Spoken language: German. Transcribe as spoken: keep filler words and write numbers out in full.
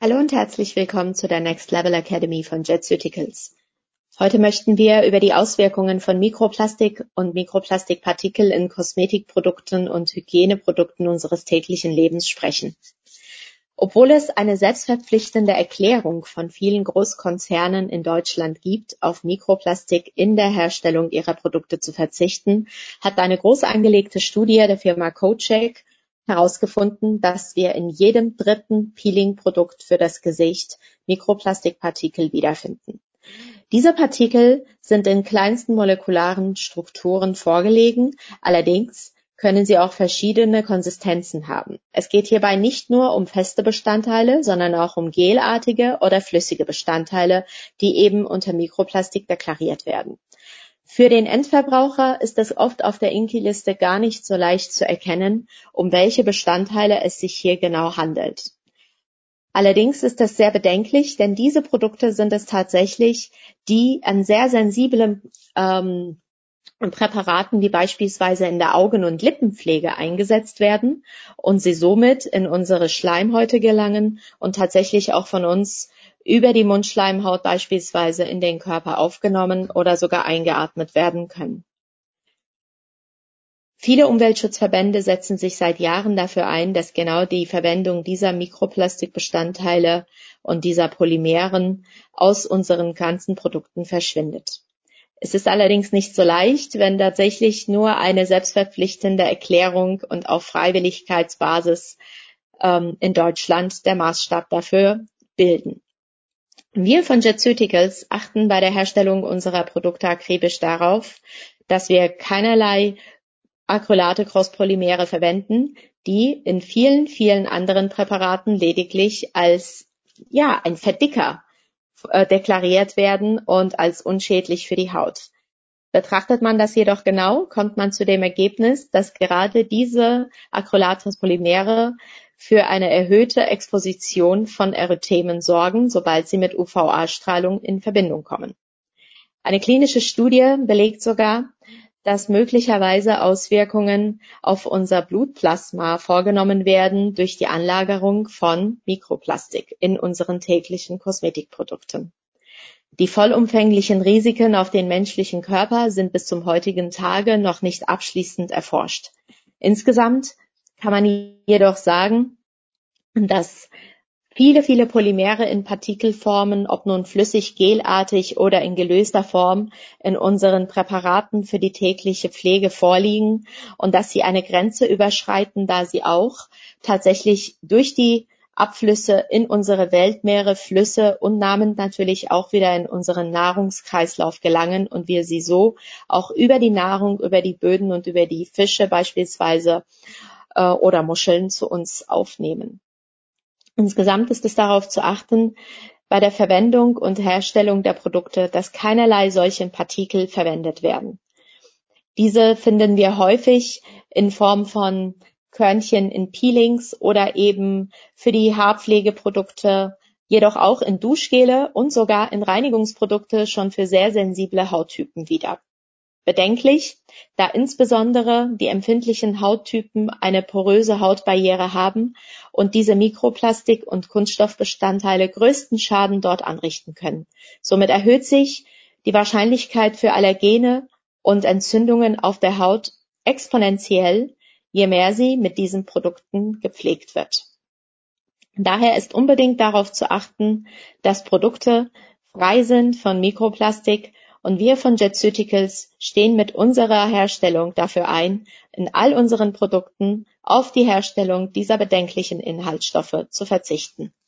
Hallo und herzlich willkommen zu der Next Level Academy von Jetceuticals. Heute möchten wir über die Auswirkungen von Mikroplastik und Mikroplastikpartikel in Kosmetikprodukten und Hygieneprodukten unseres täglichen Lebens sprechen. Obwohl es eine selbstverpflichtende Erklärung von vielen Großkonzernen in Deutschland gibt, auf Mikroplastik in der Herstellung ihrer Produkte zu verzichten, hat eine groß angelegte Studie der Firma CoCheck herausgefunden, dass wir in jedem dritten Peeling-Produkt für das Gesicht Mikroplastikpartikel wiederfinden. Diese Partikel sind in kleinsten molekularen Strukturen vorgelegen, allerdings können sie auch verschiedene Konsistenzen haben. Es geht hierbei nicht nur um feste Bestandteile, sondern auch um gelartige oder flüssige Bestandteile, die eben unter Mikroplastik deklariert werden. Für den Endverbraucher ist es oft auf der INCI-Liste gar nicht so leicht zu erkennen, um welche Bestandteile es sich hier genau handelt. Allerdings ist das sehr bedenklich, denn diese Produkte sind es tatsächlich, die an sehr sensiblen ähm, Präparaten wie beispielsweise in der Augen- und Lippenpflege eingesetzt werden und sie somit in unsere Schleimhäute gelangen und tatsächlich auch von uns über die Mundschleimhaut beispielsweise in den Körper aufgenommen oder sogar eingeatmet werden können. Viele Umweltschutzverbände setzen sich seit Jahren dafür ein, dass genau die Verwendung dieser Mikroplastikbestandteile und dieser Polymeren aus unseren ganzen Produkten verschwindet. Es ist allerdings nicht so leicht, wenn tatsächlich nur eine selbstverpflichtende Erklärung und auf Freiwilligkeitsbasis ähm, in Deutschland der Maßstab dafür bilden. Wir von Jetceuticals achten bei der Herstellung unserer Produkte akribisch darauf, dass wir keinerlei Acrylate-Crosspolymere verwenden, die in vielen, vielen anderen Präparaten lediglich als ja ein Verdicker äh, deklariert werden und als unschädlich für die Haut. Betrachtet man das jedoch genau, kommt man zu dem Ergebnis, dass gerade diese Acrylate-Polymere für eine erhöhte Exposition von Erythemen sorgen, sobald sie mit U V A-Strahlung in Verbindung kommen. Eine klinische Studie belegt sogar, dass möglicherweise Auswirkungen auf unser Blutplasma vorgenommen werden durch die Anlagerung von Mikroplastik in unseren täglichen Kosmetikprodukten. Die vollumfänglichen Risiken auf den menschlichen Körper sind bis zum heutigen Tage noch nicht abschließend erforscht. Insgesamt kann man jedoch sagen, dass viele, viele Polymere in Partikelformen, ob nun flüssig, gelartig oder in gelöster Form, in unseren Präparaten für die tägliche Pflege vorliegen und dass sie eine Grenze überschreiten, da sie auch tatsächlich durch die Abflüsse in unsere Weltmeere, Flüsse und namentlich natürlich auch wieder in unseren Nahrungskreislauf gelangen und wir sie so auch über die Nahrung, über die Böden und über die Fische beispielsweise äh, oder Muscheln zu uns aufnehmen. Insgesamt ist es darauf zu achten, bei der Verwendung und Herstellung der Produkte, dass keinerlei solchen Partikel verwendet werden. Diese finden wir häufig in Form von Körnchen in Peelings oder eben für die Haarpflegeprodukte, jedoch auch in Duschgele und sogar in Reinigungsprodukte schon für sehr sensible Hauttypen wieder. Bedenklich, da insbesondere die empfindlichen Hauttypen eine poröse Hautbarriere haben und diese Mikroplastik- und Kunststoffbestandteile größten Schaden dort anrichten können. Somit erhöht sich die Wahrscheinlichkeit für Allergene und Entzündungen auf der Haut exponentiell, je mehr sie mit diesen Produkten gepflegt wird. Daher ist unbedingt darauf zu achten, dass Produkte frei sind von Mikroplastik und wir von Jetceuticals stehen mit unserer Herstellung dafür ein, in all unseren Produkten auf die Herstellung dieser bedenklichen Inhaltsstoffe zu verzichten.